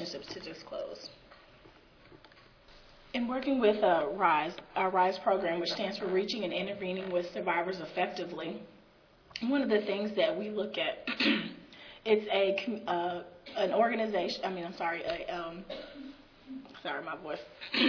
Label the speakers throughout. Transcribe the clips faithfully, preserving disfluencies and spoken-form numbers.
Speaker 1: relationships to disclose. In working with uh, RISE, our RISE program, which stands for Reaching and Intervening with Survivors Effectively, one of the things that we look at, it's a uh, an organization, I mean, I'm sorry, a, um, sorry, my voice.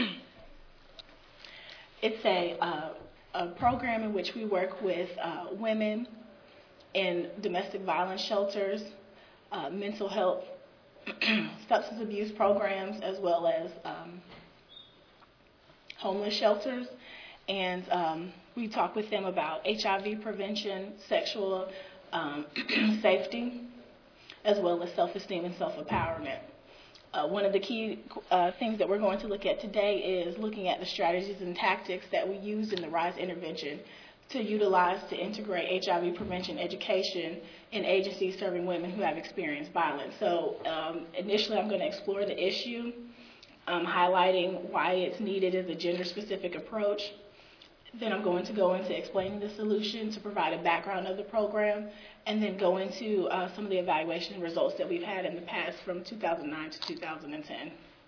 Speaker 1: It's a, uh, a program in which we work with uh, women in domestic violence shelters, uh, mental health, substance abuse programs, as well as um, homeless shelters. And um, we talk with them about H I V prevention, sexual um, safety, as well as self-esteem and self-empowerment. Uh, one of the key uh, things that we're going to look at today is looking at the strategies and tactics that we use in the RISE intervention to utilize to integrate H I V prevention education in agencies serving women who have experienced violence. So um, initially I'm going to explore the issue, um, highlighting why it's needed as a gender-specific approach. Then I'm going to go into explaining the solution to provide a background of the program, and then go into uh, some of the evaluation results that we've had in the past from two thousand nine to two thousand ten.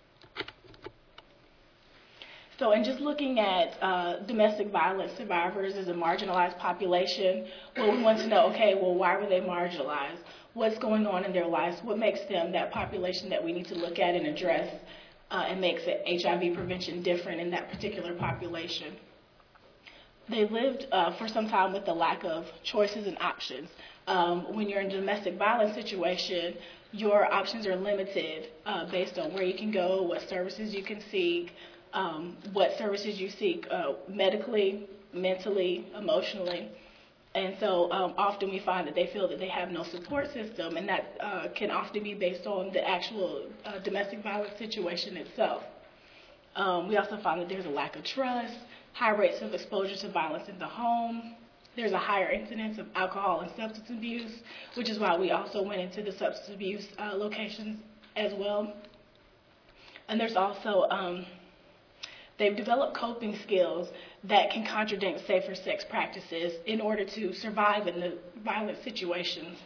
Speaker 1: So in just looking at uh, domestic violence survivors as a marginalized population, well, we want to know, okay, well, why were they marginalized? What's going on in their lives? What makes them that population that we need to look at and address uh, and makes it H I V prevention different in that particular population? They lived uh, for some time with the lack of choices and options. Um, when you're in a domestic violence situation, your options are limited uh, based on where you can go, what services you can seek, um, what services you seek uh, medically, mentally, emotionally. And so um, often we find that they feel that they have no support system, and that uh, can often be based on the actual uh, domestic violence situation itself. Um, we also find that there's a lack of trust, high rates of exposure to violence in the home. There's a higher incidence of alcohol and substance abuse, which is why we also went into the substance abuse uh, locations as well. And there's also, um, they've developed coping skills that can contradict safer sex practices in order to survive in the violent situations.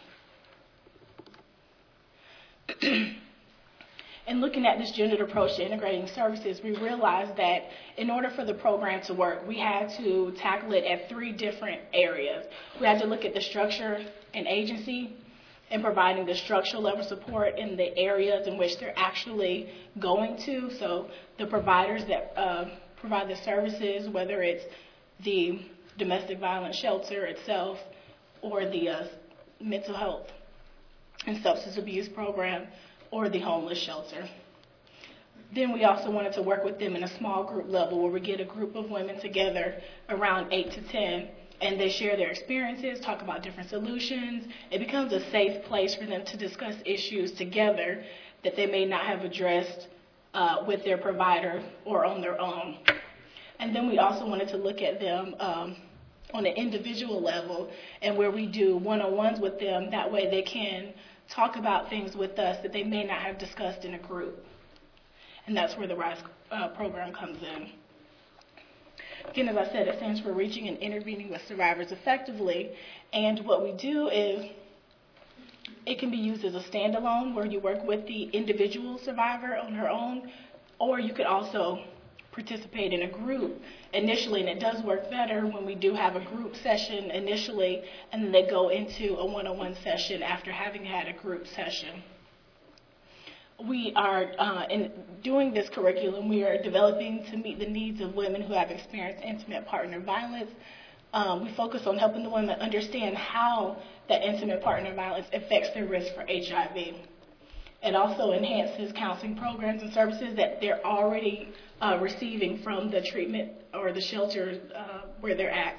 Speaker 1: In looking at this gendered approach to integrating services, we realized that in order for the program to work, we had to tackle it at three different areas. We had to look at the structure and agency and providing the structural level support in the areas in which they're actually going to. So the providers that uh, provide the services, whether it's the domestic violence shelter itself or the uh, mental health and substance abuse program, or the homeless shelter. Then we also wanted to work with them in a small group level where we get a group of women together around eight to ten, and they share their experiences, talk about different solutions. It becomes a safe place for them to discuss issues together that they may not have addressed uh, with their provider or on their own. And then we also wanted to look at them um, on an individual level, and where we do one-on-ones with them. That way they can talk about things with us that they may not have discussed in a group. And that's where the RISE uh, program comes in. Again, as I said, it stands for Reaching and Intervening with Survivors Effectively. And what we do is, it can be used as a standalone where you work with the individual survivor on her own, or you could also participate in a group initially, and it does work better when we do have a group session initially, and then they go into a one-on-one session after having had a group session. We are, uh, in doing this curriculum, we are developing to meet the needs of women who have experienced intimate partner violence. Um, we focus on helping the women understand how that intimate partner violence affects their risk for H I V. It also enhances counseling programs and services that they're already uh, receiving from the treatment or the shelter uh, where they're at.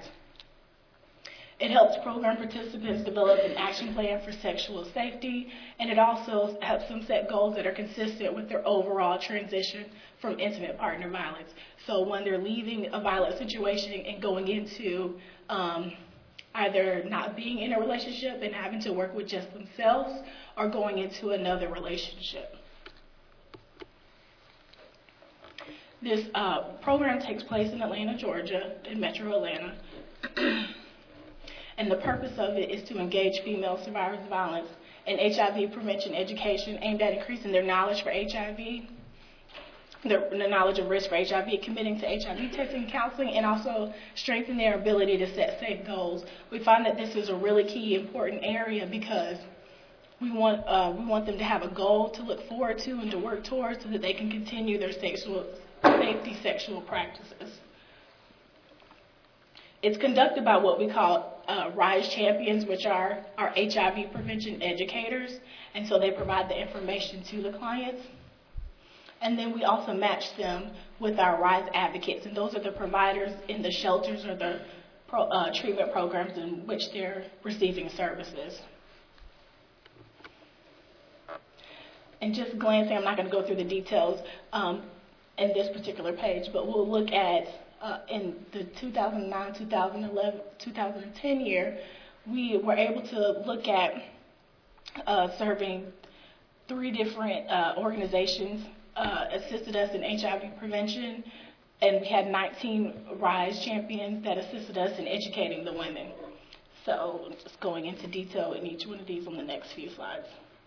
Speaker 1: It helps program participants develop an action plan for sexual safety, and it also helps them set goals that are consistent with their overall transition from intimate partner violence. So when they're leaving a violent situation and going into um, either not being in a relationship and having to work with just themselves, or going into another relationship. This uh, program takes place in Atlanta, Georgia, in Metro Atlanta. And the purpose of it is to engage female survivors of violence and H I V prevention education aimed at increasing their knowledge for H I V, their, their knowledge of risk for H I V, committing to H I V testing and counseling, and also strengthen their ability to set safe goals. We find that this is a really key, important area because we want uh, we want them to have a goal to look forward to and to work towards so that they can continue their sexual safety sexual practices. It's conducted by what we call uh, RISE champions, which are our H I V prevention educators, and so they provide the information to the clients. And then we also match them with our RISE advocates, and those are the providers in the shelters or the pro, uh, treatment programs in which they're receiving services. And just glancing, I'm not going to go through the details um, in this particular page, but we'll look at uh, in the two thousand nine, two thousand eleven, two thousand ten year, we were able to look at uh, serving three different uh, organizations uh, assisted us in H I V prevention, and we had nineteen RISE champions that assisted us in educating the women. So I'm just going into detail in each one of these on the next few slides.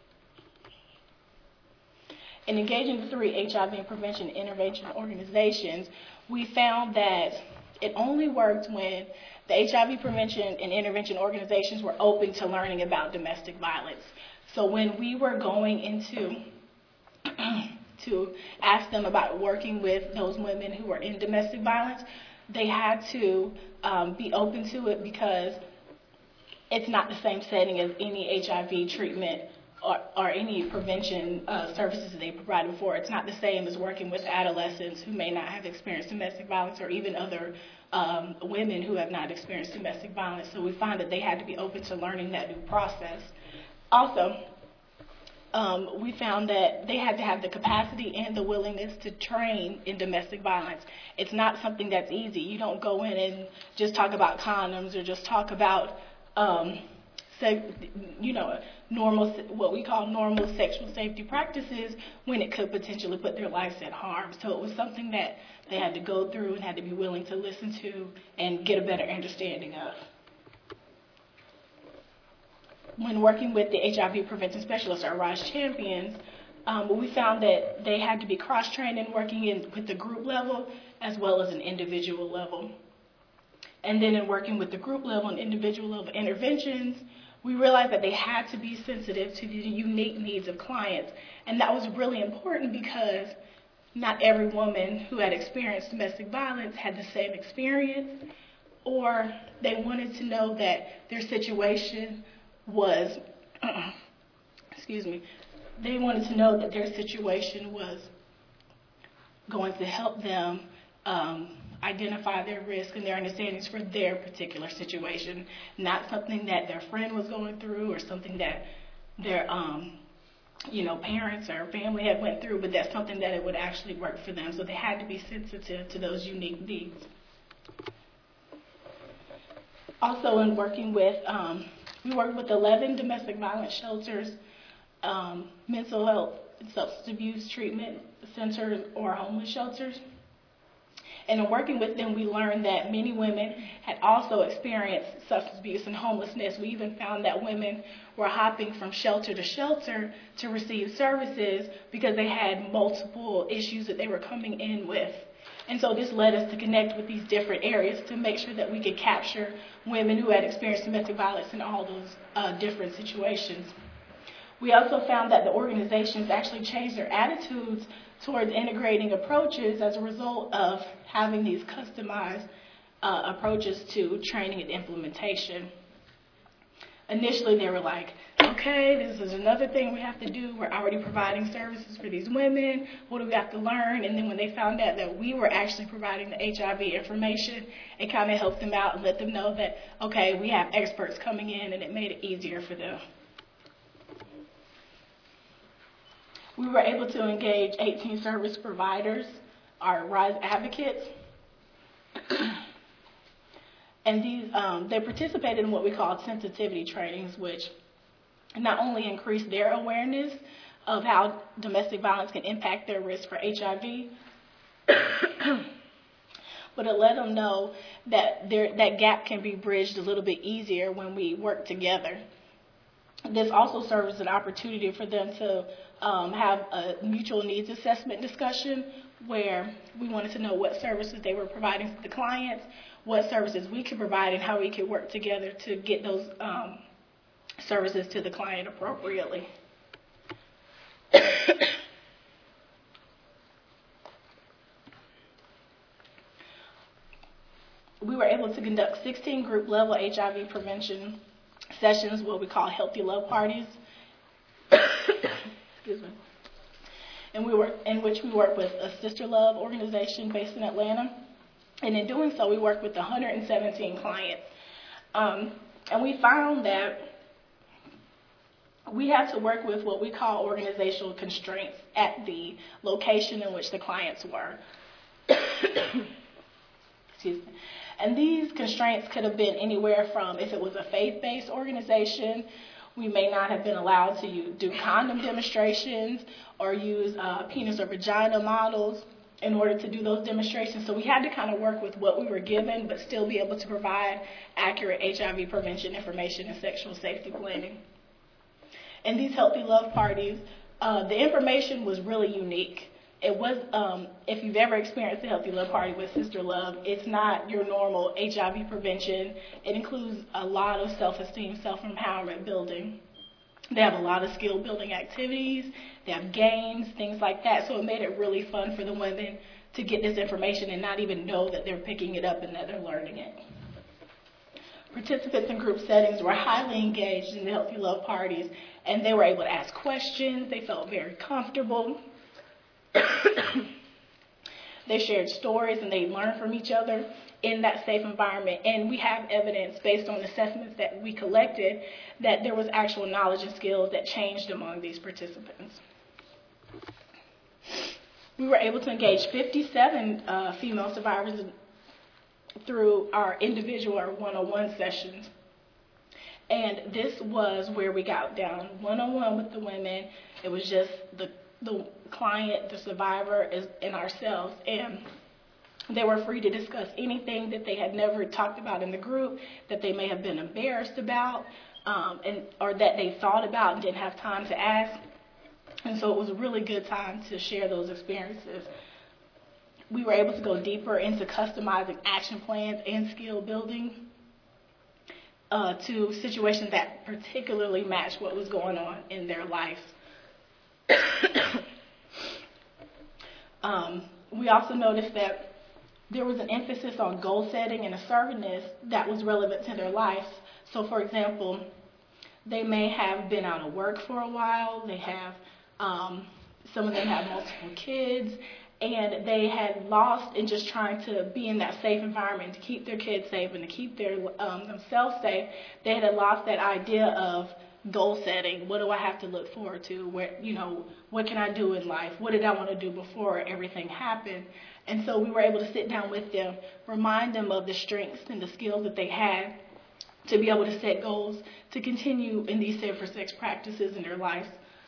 Speaker 1: In engaging the three H I V prevention intervention organizations, we found that it only worked when the H I V prevention and intervention organizations were open to learning about domestic violence. So when we were going into to ask them about working with those women who were in domestic violence, they had to um, be open to it because it's not the same setting as any H I V treatment Or, or any prevention uh, services they provide before. It's not the same as working with adolescents who may not have experienced domestic violence, or even other um, women who have not experienced domestic violence. So we find that they had to be open to learning that new process. Also, um, we found that they had to have the capacity and the willingness to train in domestic violence. It's not something that's easy. You don't go in and just talk about condoms or just talk about um, So, you know, normal, what we call normal sexual safety practices when it could potentially put their lives at harm. So it was something that they had to go through and had to be willing to listen to and get a better understanding of. When working with the H I V prevention specialists, our RISE champions, um, we found that they had to be cross-trained in working in, with the group level as well as an individual level. And then in working with the group level and individual level interventions, we realized that they had to be sensitive to the unique needs of clients. And that was really important because not every woman who had experienced domestic violence had the same experience, or they wanted to know that their situation was, uh, excuse me, they wanted to know that their situation was going to help them um, identify their risk and their understandings for their particular situation, not something that their friend was going through or something that their um, you know, parents or family had went through, but that's something that it would actually work for them. So they had to be sensitive to those unique needs. Also, in working with, um, we worked with eleven domestic violence shelters, um, mental health and substance abuse treatment centers, or homeless shelters. And in working with them, we learned that many women had also experienced substance abuse and homelessness. We even found that women were hopping from shelter to shelter to receive services because they had multiple issues that they were coming in with. And so this led us to connect with these different areas to make sure that we could capture women who had experienced domestic violence in all those uh, different situations. We also found that the organizations actually changed their attitudes towards integrating approaches as a result of having these customized uh, approaches to training and implementation. Initially, they were like, okay, this is another thing we have to do. We're already providing services for these women. What do we have to learn? And then when they found out that we were actually providing the H I V information, it kind of helped them out and let them know that, okay, we have experts coming in, and it made it easier for them. We were able to engage eighteen service providers, our RISE advocates, and these um, they participated in what we call sensitivity trainings, which not only increased their awareness of how domestic violence can impact their risk for H I V, but it let them know that there, that gap can be bridged a little bit easier when we work together. This also serves as an opportunity for them to um, have a mutual needs assessment discussion where we wanted to know what services they were providing to the clients, what services we could provide, and how we could work together to get those um, services to the client appropriately. We were able to conduct sixteen group level H I V prevention sessions, what we call healthy love parties. Excuse me. And we were in which we worked with a Sister Love organization based in Atlanta. And in doing so, we worked with one hundred seventeen clients. Um, and we found that we had to work with what we call organizational constraints at the location in which the clients were. Excuse me. And these constraints could have been anywhere from, if it was a faith-based organization, we may not have been allowed to do condom demonstrations or use uh, penis or vagina models in order to do those demonstrations. So we had to kind of work with what we were given, but still be able to provide accurate H I V prevention information and sexual safety planning. In these healthy love parties, uh, the information was really unique. It was, um, if you've ever experienced a healthy love party with Sister Love, it's not your normal H I V prevention. It includes a lot of self-esteem, self-empowerment building. They have a lot of skill building activities. They have games, things like that. So it made it really fun for the women to get this information and not even know that they're picking it up and that they're learning it. Participants in group settings were highly engaged in the healthy love parties, and they were able to ask questions. They felt very comfortable. They shared stories and they learned from each other in that safe environment. And we have evidence based on assessments that we collected that there was actual knowledge and skills that changed among these participants. We were able to engage fifty-seven uh, female survivors through our individual or one-on-one sessions. And this was where we got down one-on-one with the women. It was just the the client, the survivor, is, and ourselves. And they were free to discuss anything that they had never talked about in the group, that they may have been embarrassed about, um, and or that they thought about and didn't have time to ask. And so it was a really good time to share those experiences. We were able to go deeper into customizing action plans and skill building uh, to situations that particularly matched what was going on in their lives. um, we also noticed that there was an emphasis on goal setting and assertiveness that was relevant to their lives. So, for example, they may have been out of work for a while. They have, um, some of them have multiple kids, and they had lost in just trying to be in that safe environment to keep their kids safe and to keep their um, themselves safe. They had lost that idea of goal setting. What do I have to look forward to? Where, you know, what can I do in life? What did I want to do before everything happened? And so we were able to sit down with them, remind them of the strengths and the skills that they had to be able to set goals to continue in these safer sex practices in their lives.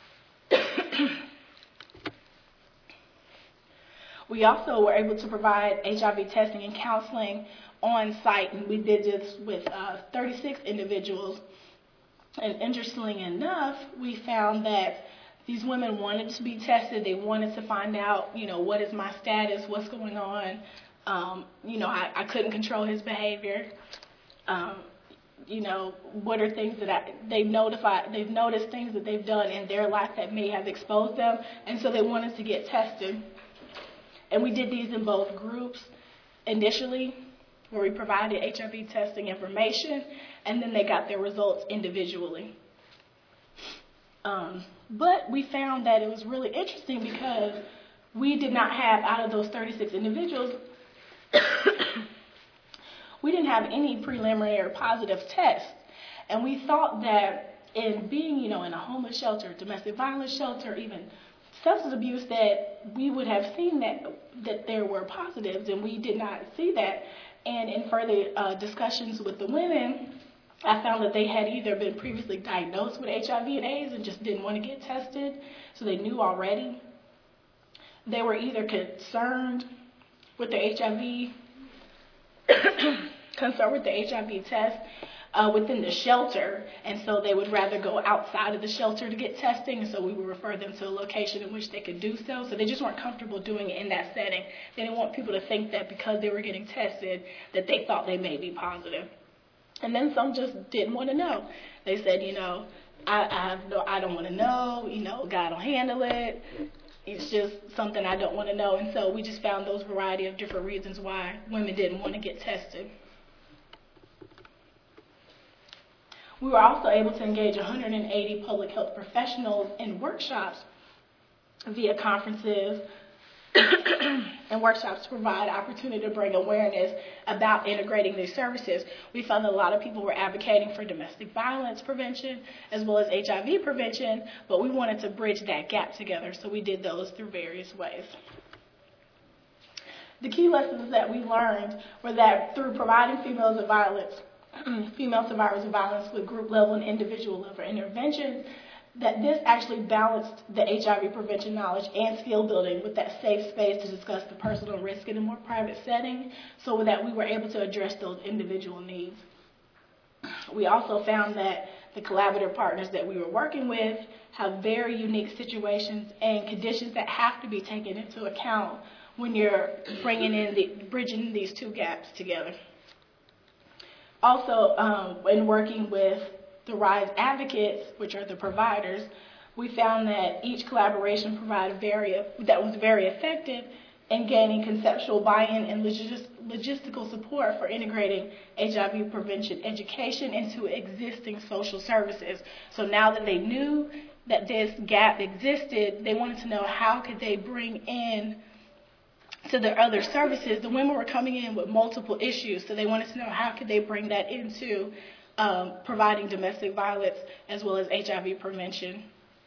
Speaker 1: We also were able to provide H I V testing and counseling on site, and we did this with uh, thirty-six individuals. And interestingly enough, we found that these women wanted to be tested. They wanted to find out, you know, what is my status, what's going on. Um, you know, I, I couldn't control his behavior. Um, you know, what are things that I, they've notified, they've noticed things that they've done in their life that may have exposed them, and so they wanted to get tested. And we did these in both groups initially, where we provided H I V testing information, and then they got their results individually. Um, but we found that it was really interesting because we did not have, out of those thirty-six individuals, we didn't have any preliminary positive tests. And we thought that in being, you know, in a homeless shelter, domestic violence shelter, even substance abuse, that we would have seen that that there were positives, and we did not see that. And in further uh, discussions with the women, I found that they had either been previously diagnosed with H I V and AIDS and just didn't want to get tested, so they knew already. They were either concerned with the H I V, concerned with the H I V test, uh, within the shelter, and so they would rather go outside of the shelter to get testing, and so we would refer them to a location in which they could do so. So they just weren't comfortable doing it in that setting. They didn't want people to think that because they were getting tested that they thought they may be positive. And then some just didn't want to know. They said, you know, I, I, have no, I don't want to know, you know, God will handle it. It's just something I don't want to know. And so we just found those variety of different reasons why women didn't want to get tested. We were also able to engage one hundred eighty public health professionals in workshops via conferences and workshops to provide opportunity to bring awareness about integrating these services. We found that a lot of people were advocating for domestic violence prevention as well as H I V prevention, but we wanted to bridge that gap together, so we did those through various ways. The key lessons that we learned were that through providing females of violence, female survivors of violence with group level and individual level intervention, that this actually balanced the H I V prevention knowledge and skill building with that safe space to discuss the personal risk in a more private setting, so that we were able to address those individual needs. We also found that the collaborative partners that we were working with have very unique situations and conditions that have to be taken into account when you're bringing in the, bridging these two gaps together. Also, um, in working with the RISE advocates, which are the providers, we found that each collaboration provided very, that was very effective in gaining conceptual buy-in and logis logistical support for integrating H I V prevention education into existing social services. So now that they knew that this gap existed, they wanted to know how could they bring in to their other services. The women were coming in with multiple issues, so they wanted to know how could they bring that into um, providing domestic violence as well as H I V prevention.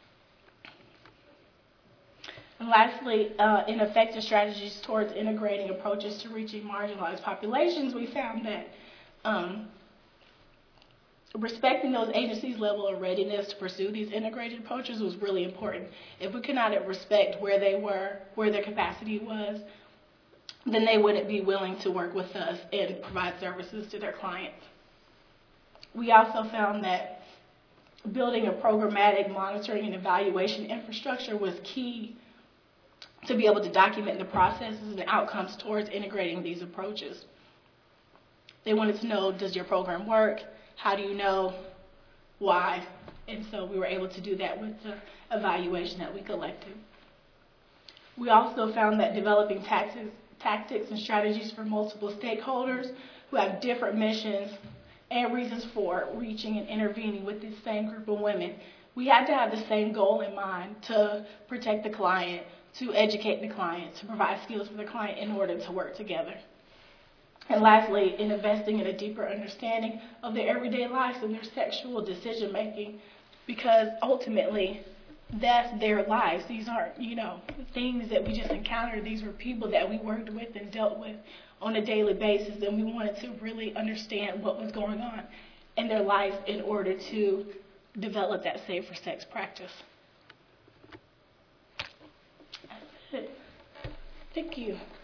Speaker 1: And lastly, uh, in effective strategies towards integrating approaches to reaching marginalized populations, we found that um, respecting those agencies' level of readiness to pursue these integrated approaches was really important. If we could not respect where they were, where their capacity was, then they wouldn't be willing to work with us and provide services to their clients. We also found that building a programmatic monitoring and evaluation infrastructure was key to be able to document the processes and outcomes towards integrating these approaches. They wanted to know, does your program work? How do you know? Why? And so we were able to do that with the evaluation that we collected. We also found that developing tactics, tactics and strategies for multiple stakeholders who have different missions and reasons for reaching and intervening with this same group of women. We had to have the same goal in mind, to protect the client, to educate the client, to provide skills for the client in order to work together. And lastly, in investing in a deeper understanding of their everyday lives and their sexual decision making, because ultimately that's their lives. These aren't, you know, things that we just encountered. These were people that we worked with and dealt with on a daily basis, and we wanted to really understand what was going on in their life in order to develop that safer sex practice. That's it. Thank you.